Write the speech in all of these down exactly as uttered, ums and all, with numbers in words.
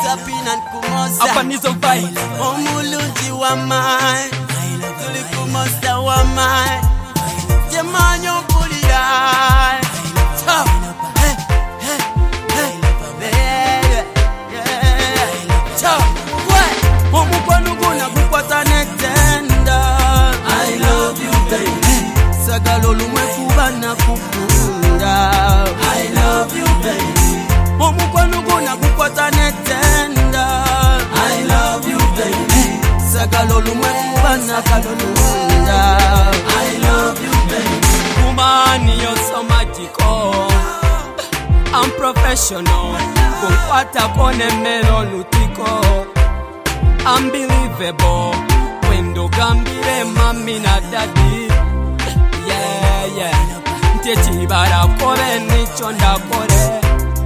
Kapinan kumosa Afanizo vai Omulunji wa mai Tuli kumosa wa mai Jemanyo pulira Top Hey, hey, hey Yeah, yeah Top What? Omukwano guna gukwata netenda I love you baby Sagalo lumwe kubana kukunda I love you baby Omukwano guna gukwata netenda I love you baby Sagalo lumwe kubana kukunda I love you baby Woman, you're so magical I'm professional Kunkwata kone melo nutiko Unbelievable Wendo gambire mami na daddy Yeah, yeah Ntechi bara kore nicho ndakore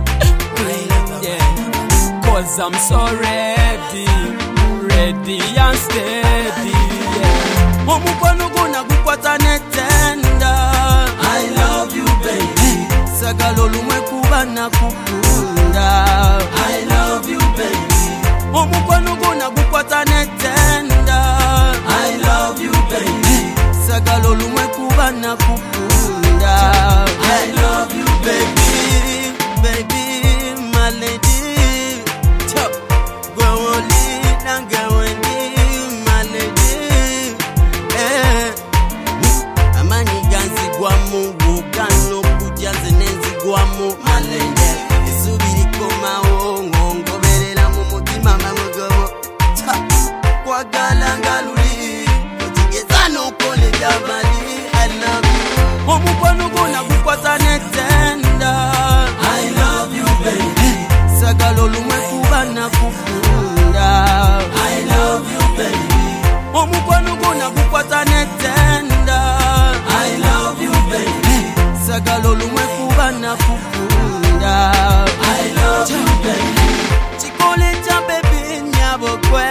mm, Yeah Cause I'm so ready Ready and steady Yeah Omukwano guna gukwata netenda I love you baby Sagalo lumwe kubana kukunda I love you baby Omukwano guna gukwata netenda I love you baby Sagalo lumwe kubana kukunda I love you baby Baby my lady Chop Gwawoli nangawendi my lady Eh Amani ganzi gwamu Wugano kujanze nenzi gwamu my lady Isubiri koma ongo Ngoberela mu mutima mamugobo Chop Kwagala ngaluli Kujigezano kole jabali I love you Omukwano guna gukwata netenda I love you baby Sagalo lumwe kubana kukunda I love you baby Omukwano guna gukwata netenda I love you baby Sagalo lumwe kubana kukunda I love you baby Chikole cha baby nyabo kwe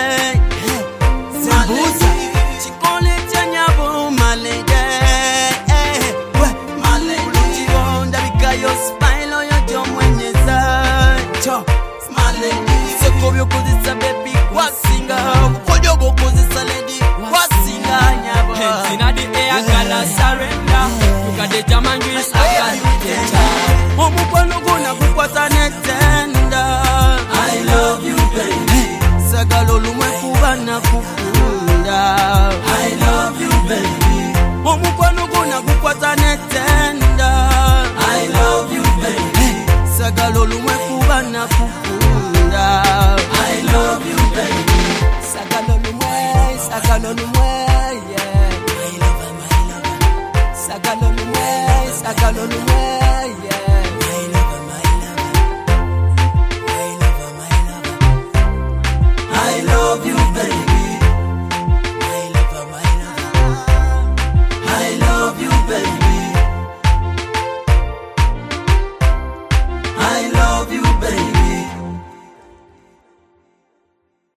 Sembuza Chikole cha nyabo malede Malede Ulonda bikayo smile oyo jo mwenyeza Cho Malede Sekobyo kuzisa baby kwasinga Kukodyo kuzisa lady kwasinga nyabo Hands in the air, gala surrender Look at the jam and grease, I got the charm Omukwano guna gukwata netenda I love you baby Sagalo lumwe kubana kukunda I love you baby Omukwano guna gukwata netenda I love you baby Sagalo lumwe kubana kukunda I love you baby Sagalo lumwe, sagalo lumwe